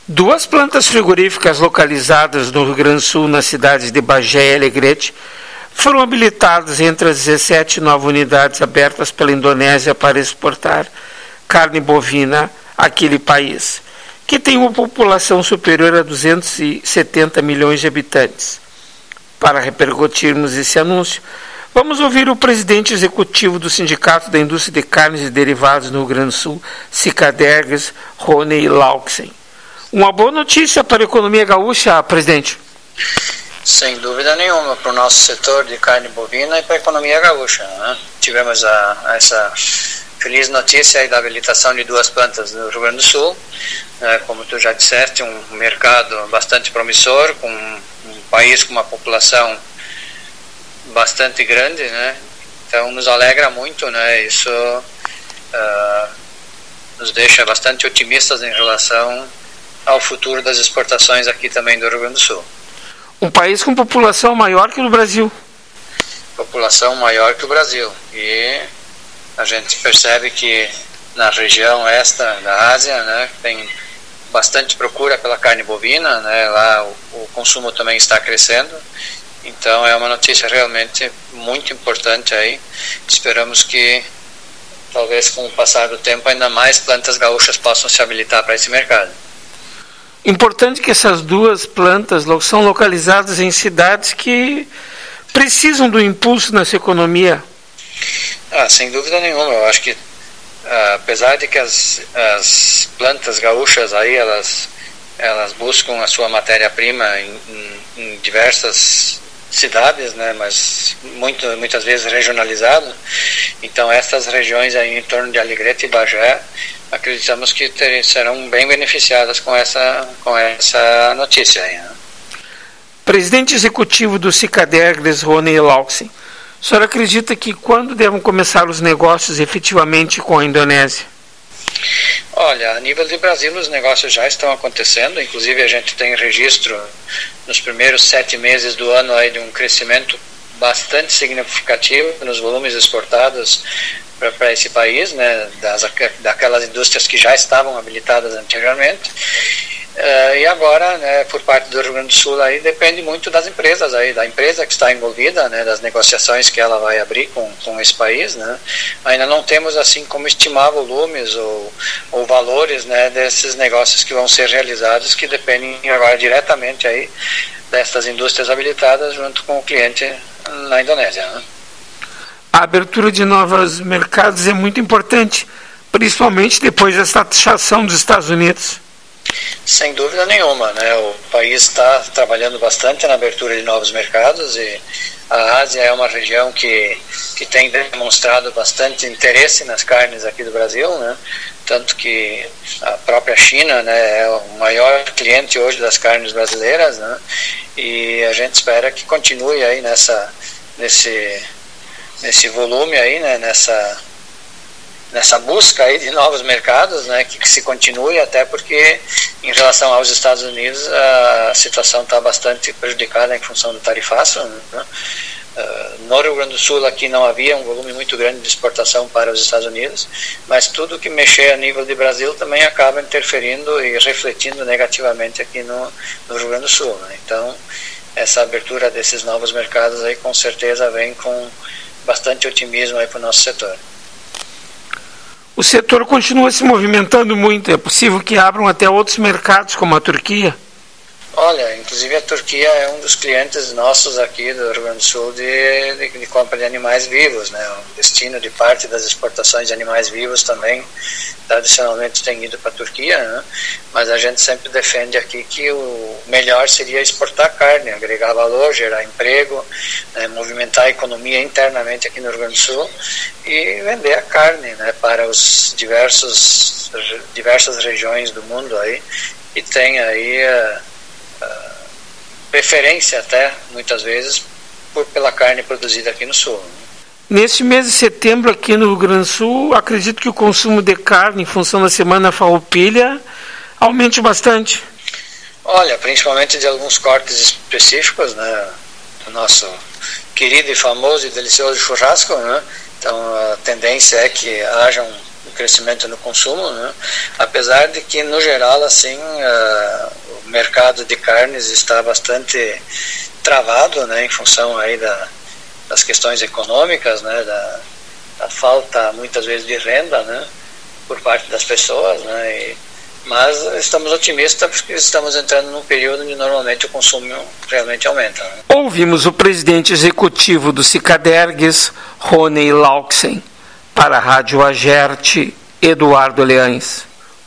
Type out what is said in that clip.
Duas plantas frigoríficas localizadas no Rio Grande do Sul, nas cidades de Bagé e Alegrete, foram habilitadas entre as 17 novas unidades abertas pela Indonésia para exportar carne bovina àquele país, que tem uma população superior a 270 milhões de habitantes. Para repercutirmos esse anúncio, vamos ouvir o presidente executivo do Sindicato da Indústria de Carnes e Derivados no Rio Grande do Sul, Sicadergues, Rony Lauksen. Uma boa notícia para a economia gaúcha, presidente. Sem dúvida nenhuma, para o nosso setor de carne bovina e para a economia gaúcha, né? Tivemos essa feliz notícia aí da habilitação de duas plantas no Rio Grande do Sul, né? Como tu já disseste, um mercado bastante promissor, com um país com uma população bastante grande, né? Então nos alegra muito, né? Isso nos deixa bastante otimistas em relação ao futuro das exportações aqui também do Rio Grande do Sul. Um país com população maior que o Brasil. População maior que o Brasil. E a gente percebe que na região esta da Ásia, né, tem bastante procura pela carne bovina, né, lá o consumo também está crescendo. Então é uma notícia realmente muito importante aí. Esperamos que talvez com o passar do tempo ainda mais plantas gaúchas possam se habilitar para esse mercado. Importante que essas duas plantas são localizadas em cidades que precisam do impulso nessa economia. Sem dúvida nenhuma. Eu acho que apesar de que as plantas gaúchas aí elas buscam a sua matéria-prima em diversas cidades, né, mas muitas vezes regionalizado. Então essas regiões aí em torno de Alegrete e Bagé, acreditamos que serão bem beneficiadas com essa notícia aí, né? Presidente executivo do Sicadergues, Rony Lauksen, o senhor acredita que quando devem começar os negócios efetivamente com a Indonésia? Olha, a nível de Brasil os negócios já estão acontecendo, inclusive a gente tem registro nos primeiros 7 meses do ano aí de um crescimento bastante significativo nos volumes exportados para esse país, né, daquelas indústrias que já estavam habilitadas anteriormente. E agora, né, por parte do Rio Grande do Sul aí depende muito das empresas aí, da empresa que está envolvida, né, das negociações que ela vai abrir com esse país, né. Ainda não temos assim como estimar volumes ou valores, né, desses negócios que vão ser realizados, que dependem agora diretamente aí dessas indústrias habilitadas junto com o cliente na Indonésia, né. A abertura de novos mercados é muito importante, principalmente depois dessa taxação dos Estados Unidos. Sem dúvida nenhuma, né? O país está trabalhando bastante na abertura de novos mercados e a Ásia é uma região que tem demonstrado bastante interesse nas carnes aqui do Brasil, né? Tanto que a própria China, né, é o maior cliente hoje das carnes brasileiras, né? E a gente espera que continue aí nesse volume aí, né, nessa busca aí de novos mercados, né, que se continue, até porque em relação aos Estados Unidos a situação está bastante prejudicada em função do tarifaço, né. No Rio Grande do Sul aqui não havia um volume muito grande de exportação para os Estados Unidos, mas tudo que mexer a nível de Brasil também acaba interferindo e refletindo negativamente aqui no Rio Grande do Sul, né. Então essa abertura desses novos mercados aí com certeza vem com bastante otimismo aí para o nosso setor. O setor continua se movimentando muito. É possível que abram até outros mercados, como a Turquia? Olha, inclusive a Turquia é um dos clientes nossos aqui do Rio Grande do Sul de compra de animais vivos, né? O destino de parte das exportações de animais vivos também tradicionalmente tem ido para a Turquia, né? Mas a gente sempre defende aqui que o melhor seria exportar carne, agregar valor, gerar emprego, né? Movimentar a economia internamente aqui no Rio Grande do Sul e vender a carne, né? Para os diversas regiões do mundo aí, que tem aí preferência até, muitas vezes, pela carne produzida aqui no Sul. Neste mês de setembro, aqui no Rio Grande do Sul, acredito que o consumo de carne, em função da Semana Farroupilha, aumente bastante. Olha, principalmente de alguns cortes específicos, né, do nosso querido e famoso e delicioso churrasco, né? Então a tendência é que haja crescimento no consumo, né? Apesar de que, no geral, assim, o mercado de carnes está bastante travado, né, em função aí das questões econômicas, né, da falta, muitas vezes, de renda, né, por parte das pessoas, né, mas estamos otimistas porque estamos entrando num período onde normalmente o consumo realmente aumenta, né? Ouvimos o presidente executivo do Cicadergues, Rony Lauksen. Para a Rádio Agerte, Eduardo Leães.